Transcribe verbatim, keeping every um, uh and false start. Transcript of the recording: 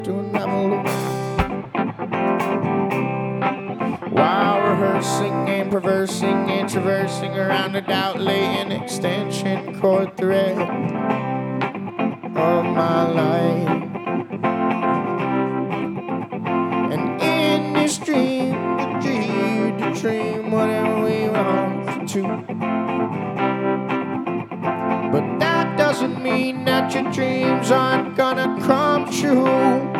doing that while rehearsing and perversing and traversing around a doubt laying extension cord thread of my life. And in this dream, the dream, the dream, whatever we want to. But that doesn't mean that your dreams aren't gonna come true.